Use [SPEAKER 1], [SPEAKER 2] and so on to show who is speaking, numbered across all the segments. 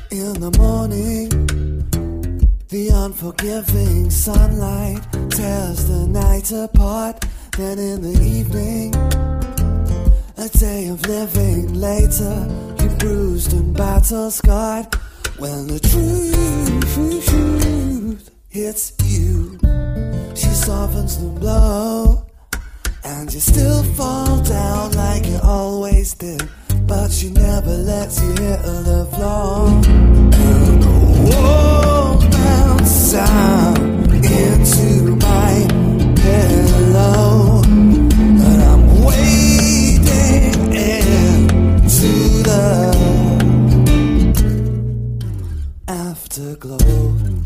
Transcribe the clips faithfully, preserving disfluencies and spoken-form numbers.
[SPEAKER 1] In the morning, the unforgiving sunlight tears the night apart. Then in the evening, a day of living later, you're bruised and battle scarred. When the truth hits you, she softens the blow, and you still fall down like you always did, but she never lets you hit the floor. And the walls bounce down into my pillow, and I'm wading into the afterglow.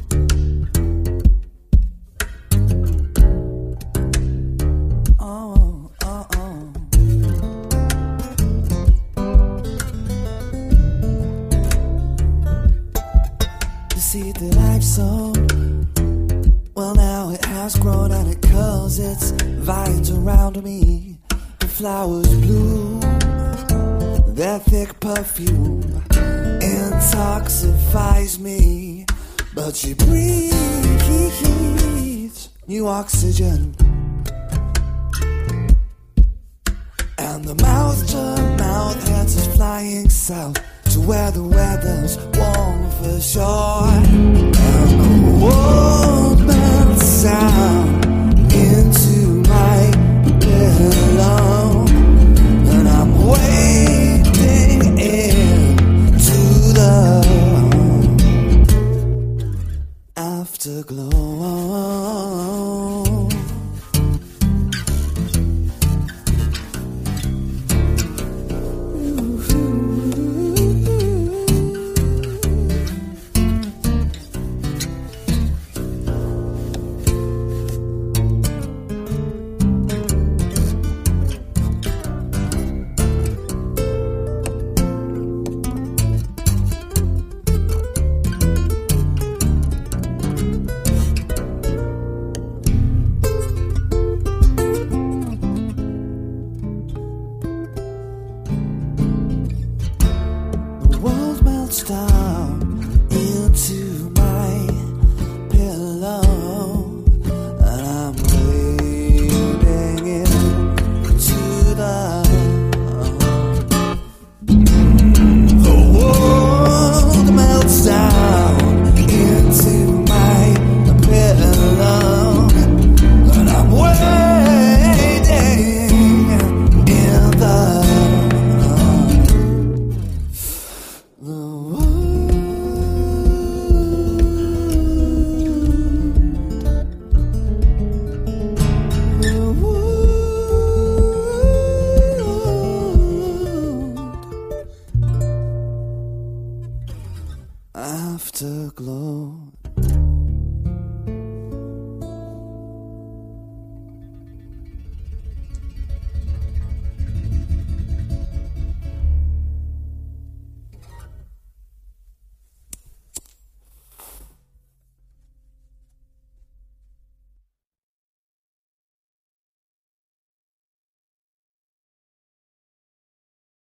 [SPEAKER 1] Oh, oh, oh. You see the life so well, now it has grown and it curls its vines around me. The flowers bloom, their thick perfume intoxifies me, but she breathes new oxygen, and the mouth to mouth heads is flying south to where the weather's warm for sure. And the world melts down into my pillow, and I'm wading into the afterglow. Down into my pillow, and I'm wading into the the world melts down into my pillow, and I'm wading in the afterglow.